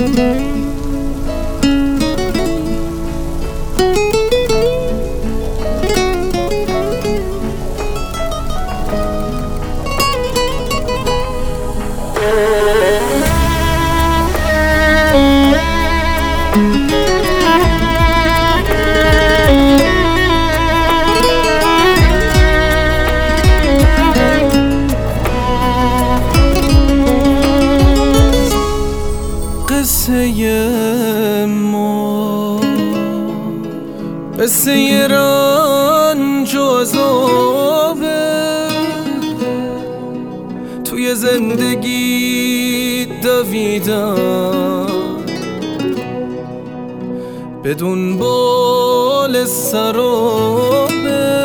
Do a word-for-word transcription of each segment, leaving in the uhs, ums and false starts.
قصه ما قصه رنج و عذابه، توی زندگی دویدم بدون بال سرابه،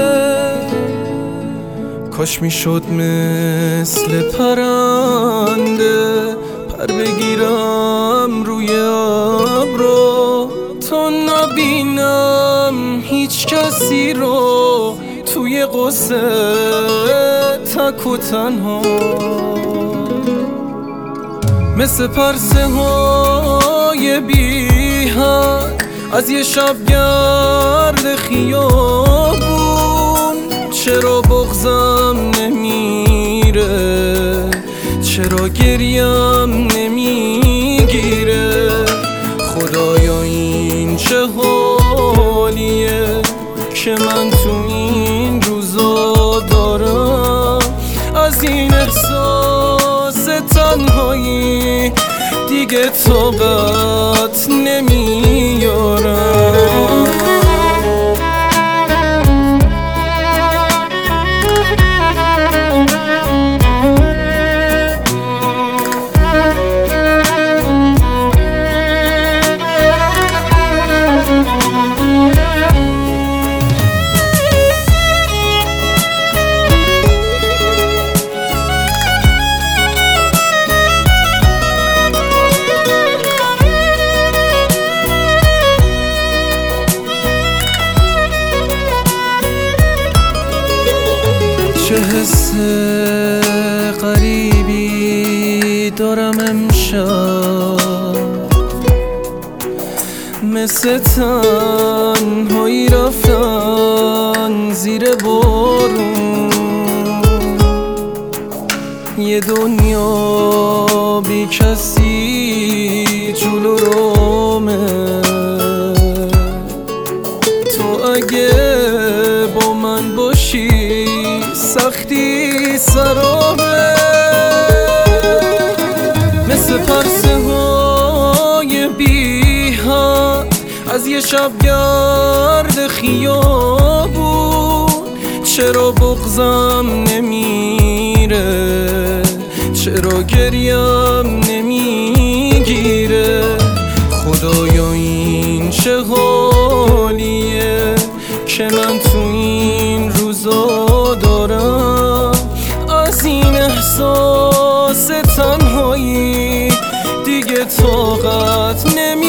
کاش میشد مثل پرنده پر بگیرم روی ابرو تا نبینم هیچ کسی رو توی قصه تک و تنها، مثل پرسه های بی حد از یه شب گرد خیابون. چرا بغضم نمیره، چرا گریم نمیگیره، خدایا این چه حالیه که من تو این روزا دارم. از این احساس تنهایی دیگه طاقت نمیارم. چه حس غریبی دارم امشب، مثل تنهایی رفتن زیر بارون. یه دنیا بی کسی جلو رومه، تو اگه با من باشی سختی سرابه، مثل پرسه های بی حد از یه شب گرد خیابون. چرا بغضم نمیره، چرا گریم نمیگیره، خدایا این چه حالیه که من تو این روزا دارم. از این احساس تنهایی دیگه طاقت نمی